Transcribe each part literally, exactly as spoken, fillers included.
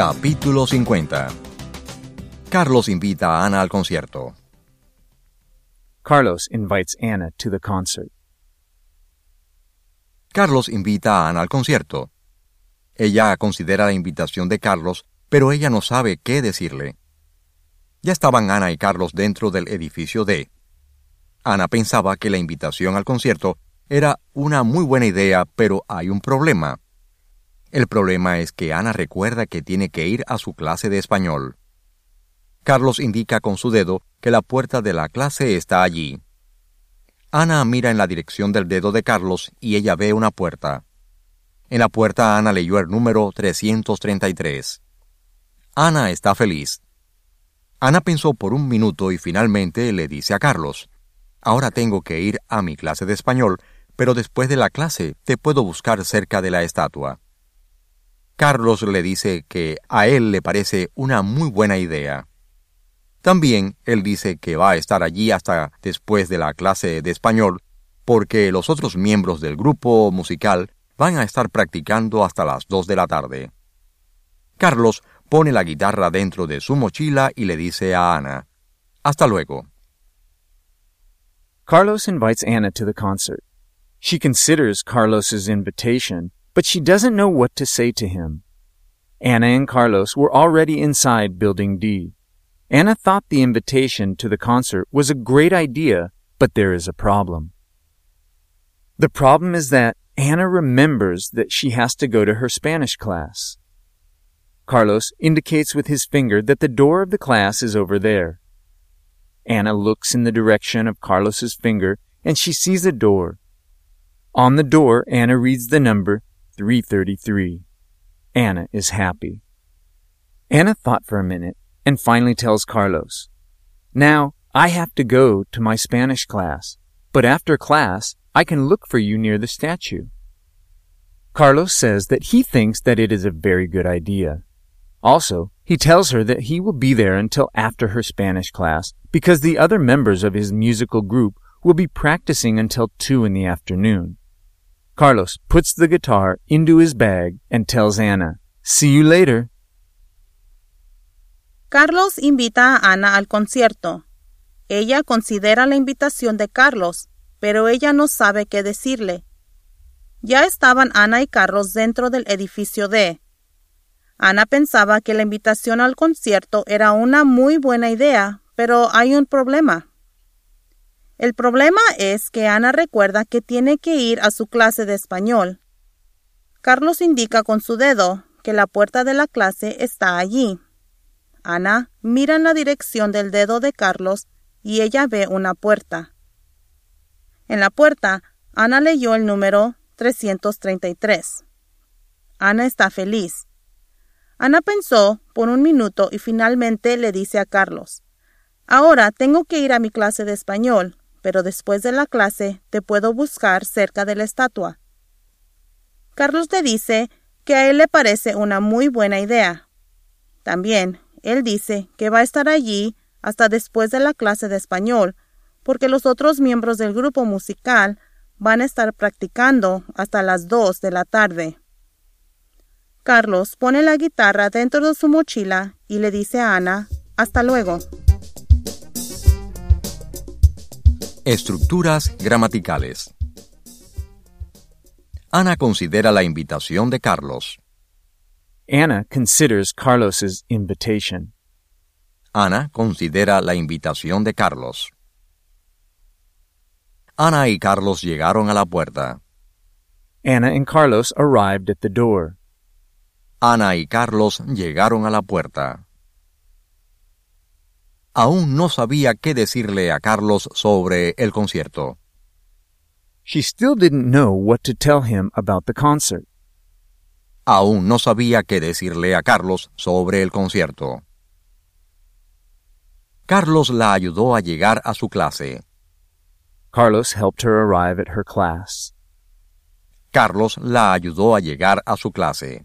Capítulo cincuenta. Carlos invita a Ana al concierto. Carlos invites Anna to the concert. Carlos invita a Ana al concierto. Ella considera la invitación de Carlos, pero ella no sabe qué decirle. Ya estaban Ana y Carlos dentro del edificio D. Ana pensaba que la invitación al concierto era una muy buena idea, pero hay un problema. El problema es que Ana recuerda que tiene que ir a su clase de español. Carlos indica con su dedo que la puerta de la clase está allí. Ana mira en la dirección del dedo de Carlos y ella ve una puerta. En la puerta Ana leyó el número trescientos treinta y tres. Ana está feliz. Ana pensó por un minuto y finalmente le dice a Carlos: «Ahora tengo que ir a mi clase de español, pero después de la clase te puedo buscar cerca de la estatua». Carlos le dice que a él le parece una muy buena idea. También él dice que va a estar allí hasta después de la clase de español, porque los otros miembros del grupo musical van a estar practicando hasta las dos de la tarde. Carlos pone la guitarra dentro de su mochila y le dice a Ana: «Hasta luego». Carlos invites Anna to the concert. She considers Carlos's invitation, but she doesn't know what to say to him. Anna and Carlos were already inside Building D. Anna thought the invitation to the concert was a great idea, but there is a problem. The problem is that Anna remembers that she has to go to her Spanish class. Carlos indicates with his finger that the door of the class is over there. Anna looks in the direction of Carlos's finger, and she sees a door. On the door, Anna reads the number three thirty-three. Anna is happy. Anna thought for a minute and finally tells Carlos, «Now, I have to go to my Spanish class, but after class, I can look for you near the statue». Carlos says that he thinks that it is a very good idea. Also, he tells her that he will be there until after her Spanish class because the other members of his musical group will be practicing until two in the afternoon. Carlos puts the guitar into his bag and tells Anna, «See you later». Carlos invita a Ana al concierto. Ella considera la invitación de Carlos, pero ella no sabe qué decirle. Ya estaban Ana y Carlos dentro del edificio D. Ana pensaba que la invitación al concierto era una muy buena idea, pero hay un problema. El problema es que Ana recuerda que tiene que ir a su clase de español. Carlos indica con su dedo que la puerta de la clase está allí. Ana mira en la dirección del dedo de Carlos y ella ve una puerta. En la puerta, Ana leyó el número trescientos treinta y tres. Ana está feliz. Ana pensó por un minuto y finalmente le dice a Carlos: «Ahora tengo que ir a mi clase de español, pero después de la clase te puedo buscar cerca de la estatua». Carlos le dice que a él le parece una muy buena idea. También, él dice que va a estar allí hasta después de la clase de español, porque los otros miembros del grupo musical van a estar practicando hasta las dos de la tarde. Carlos pone la guitarra dentro de su mochila y le dice a Ana: «Hasta luego». Estructuras gramaticales. Ana considera la invitación de Carlos. Anna considers Carlos's invitation. Ana considera la invitación de Carlos. Ana y Carlos llegaron a la puerta. Anna and Carlos arrived at the door. Ana y Carlos llegaron a la puerta. Aún no sabía qué decirle a Carlos sobre el concierto. She still didn't know what to tell him about the concert. Aún no sabía qué decirle a Carlos sobre el concierto. Carlos la ayudó a llegar a su clase. Carlos helped her arrive at her class. Carlos la ayudó a llegar a su clase.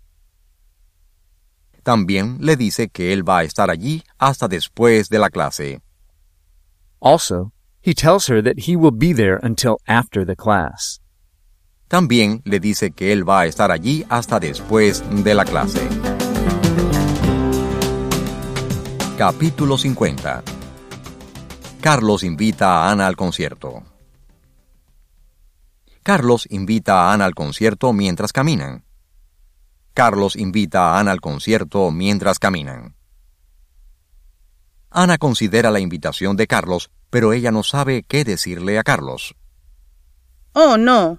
También le dice que él va a estar allí hasta después de la clase. Also, he tells her that he will be there until after the class. También le dice que él va a estar allí hasta después de la clase. Capítulo cincuenta. Carlos invita a Ana al concierto. Carlos invita a Ana al concierto mientras caminan. Carlos invita a Ana al concierto mientras caminan. Ana considera la invitación de Carlos, pero ella no sabe qué decirle a Carlos. Oh, no.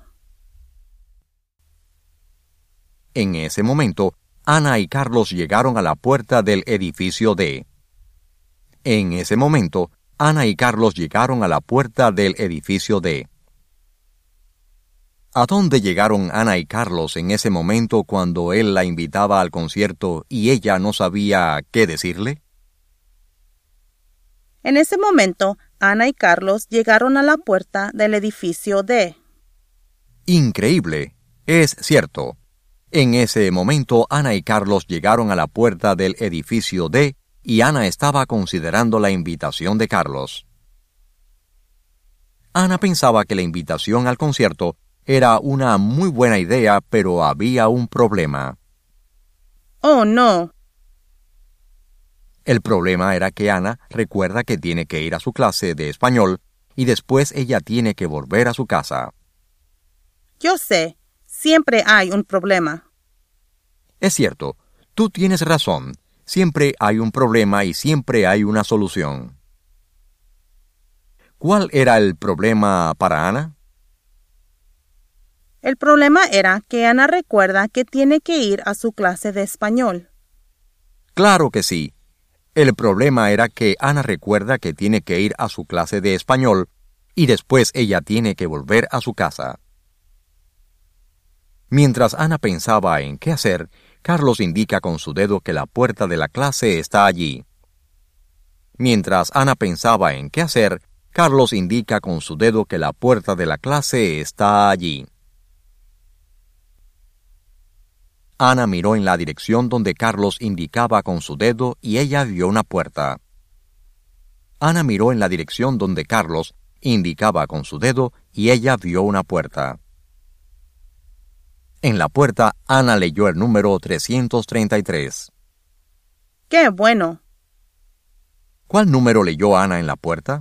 En ese momento, Ana y Carlos llegaron a la puerta del edificio D. En ese momento, Ana y Carlos llegaron a la puerta del edificio D. ¿A dónde llegaron Ana y Carlos en ese momento cuando él la invitaba al concierto y ella no sabía qué decirle? En ese momento, Ana y Carlos llegaron a la puerta del edificio D. Increíble. Es cierto. En ese momento, Ana y Carlos llegaron a la puerta del edificio D y Ana estaba considerando la invitación de Carlos. Ana pensaba que la invitación al concierto era una muy buena idea, pero había un problema. Oh, no. El problema era que Ana recuerda que tiene que ir a su clase de español y después ella tiene que volver a su casa. Yo sé, siempre hay un problema. Es cierto, tú tienes razón. Siempre hay un problema y siempre hay una solución. ¿Cuál era el problema para Ana? El problema era que Ana recuerda que tiene que ir a su clase de español. Claro que sí. El problema era que Ana recuerda que tiene que ir a su clase de español y después ella tiene que volver a su casa. Mientras Ana pensaba en qué hacer, Carlos indica con su dedo que la puerta de la clase está allí. Mientras Ana pensaba en qué hacer, Carlos indica con su dedo que la puerta de la clase está allí. Ana miró en la dirección donde Carlos indicaba con su dedo y ella vio una puerta. Ana miró en la dirección donde Carlos indicaba con su dedo y ella vio una puerta. En la puerta, Ana leyó el número trescientos treinta y tres. ¡Qué bueno! ¿Cuál número leyó Ana en la puerta?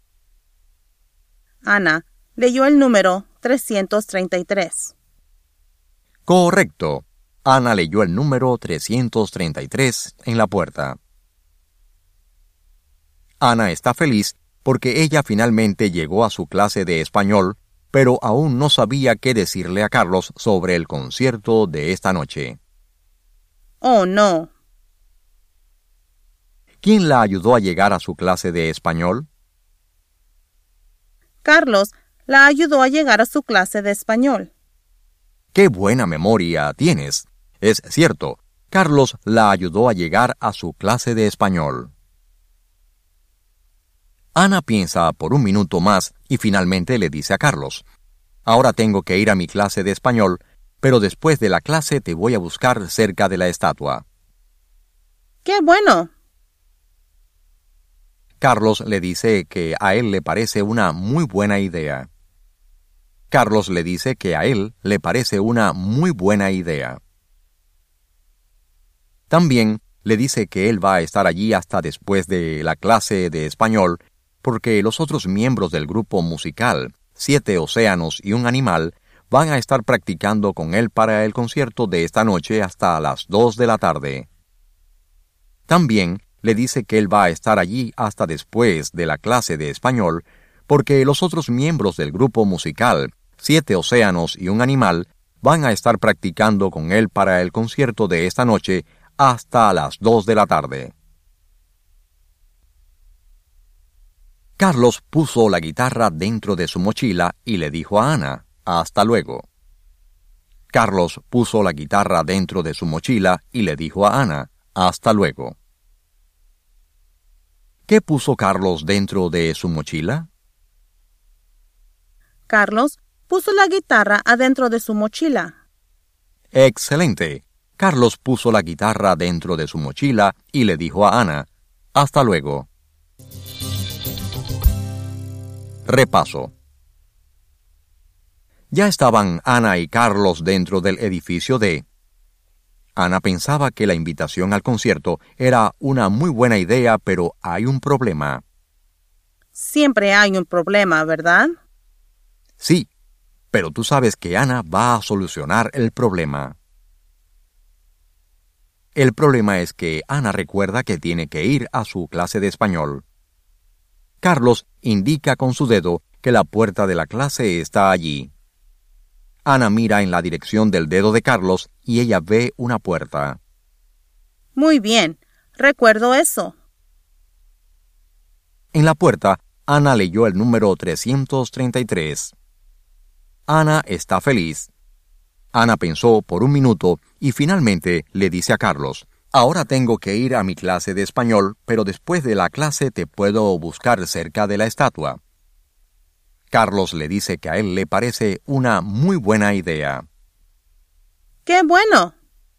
Ana leyó el número trescientos treinta y tres. Correcto. Ana leyó el número trescientos treinta y tres en la puerta. Ana está feliz porque ella finalmente llegó a su clase de español, pero aún no sabía qué decirle a Carlos sobre el concierto de esta noche. Oh, no. ¿Quién la ayudó a llegar a su clase de español? Carlos la ayudó a llegar a su clase de español. ¡Qué buena memoria tienes! Es cierto, Carlos la ayudó a llegar a su clase de español. Ana piensa por un minuto más y finalmente le dice a Carlos: ahora tengo que ir a mi clase de español, pero después de la clase te voy a buscar cerca de la estatua. ¡Qué bueno! Carlos le dice que a él le parece una muy buena idea. Carlos le dice que a él le parece una muy buena idea. También le dice que él va a estar allí hasta después de la clase de español, porque los otros miembros del grupo musical, Siete Océanos y un Animal, van a estar practicando con él para el concierto de esta noche hasta las dos de la tarde. También le dice que él va a estar allí hasta después de la clase de español, porque los otros miembros del grupo musical, Siete Océanos y un Animal, van a estar practicando con él para el concierto de esta noche hasta las dos de la tarde. Carlos puso la guitarra dentro de su mochila y le dijo a Ana: hasta luego. Carlos puso la guitarra dentro de su mochila y le dijo a Ana: hasta luego. ¿Qué puso Carlos dentro de su mochila? Carlos puso la guitarra adentro de su mochila. Excelente. Carlos puso la guitarra dentro de su mochila y le dijo a Ana: hasta luego. Repaso. Ya estaban Ana y Carlos dentro del edificio D. Ana pensaba que la invitación al concierto era una muy buena idea, pero hay un problema. Siempre hay un problema, ¿verdad? Sí, pero tú sabes que Ana va a solucionar el problema. El problema es que Ana recuerda que tiene que ir a su clase de español. Carlos indica con su dedo que la puerta de la clase está allí. Ana mira en la dirección del dedo de Carlos y ella ve una puerta. Muy bien, recuerdo eso. En la puerta, Ana leyó el número trescientos treinta y tres. Ana está feliz. Ana pensó por un minuto y finalmente le dice a Carlos: ahora tengo que ir a mi clase de español, pero después de la clase te puedo buscar cerca de la estatua. Carlos le dice que a él le parece una muy buena idea. ¡Qué bueno!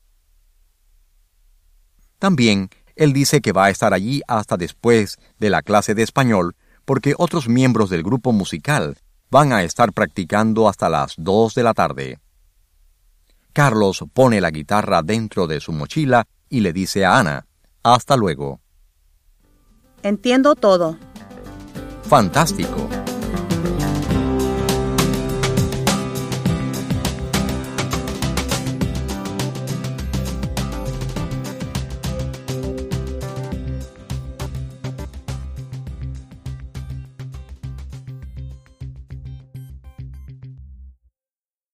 También, él dice que va a estar allí hasta después de la clase de español, porque otros miembros del grupo musical van a estar practicando hasta las dos de la tarde. Carlos pone la guitarra dentro de su mochila y le dice a Ana: hasta luego. Entiendo todo. Fantástico.